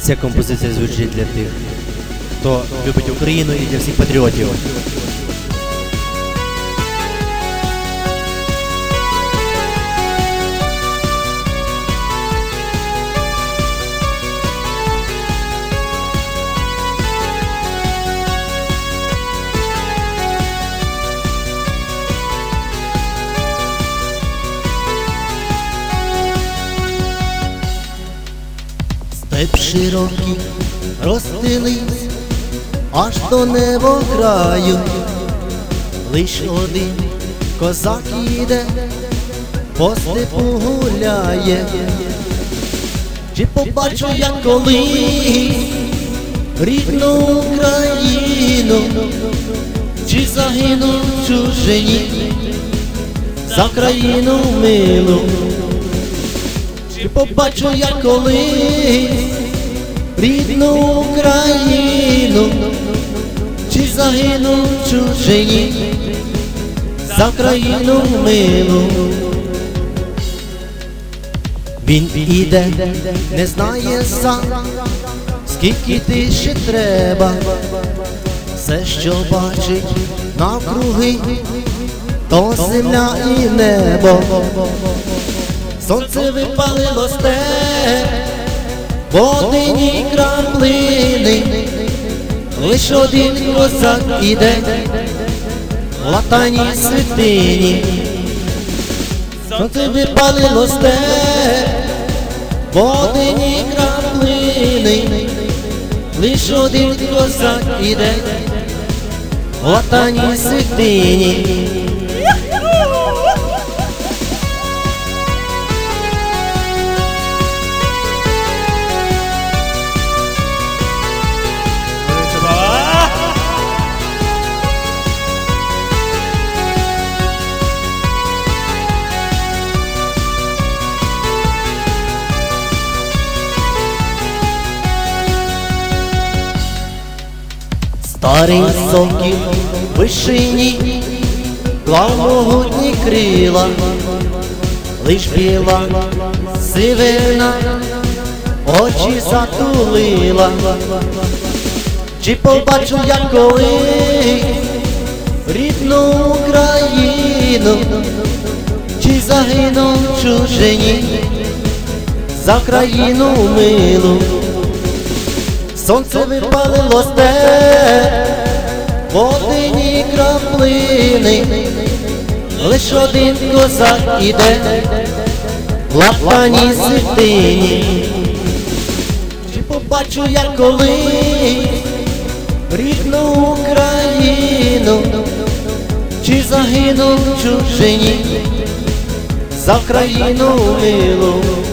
Ця композиція звучить для тих, хто любить Україну, і для всіх патріотів. Степ широкий розстелився аж до небокраю, лиш один козак іде, по степу гуляє. Чи побачу я колись рідну Україну, чи загину в чужині за країну милу? Чи побачу я колись рідну Україну, чи загину в чужині за країну милу? Він іде, не знає сам, скільки ти ще треба. Все, що бачить навкруги, то земля і небо. Сонце випалило степ, водяні краплини, лиш один козак іде в латаній святині. Сонце випалило степ, водяні краплини, лиш один козак іде в латаній святині. Старий сокіл в вишині клав могутні крила, лиш біла сивина очі затулила. Чи побачу я колись рідну Україну, чи загину в чужині за країну милу? Сонце випалило степ, водяні краплини, лиш один козак іде в латаній святині. Чи побачу я колись рідну Україну, чи загину в чужині за країну милу?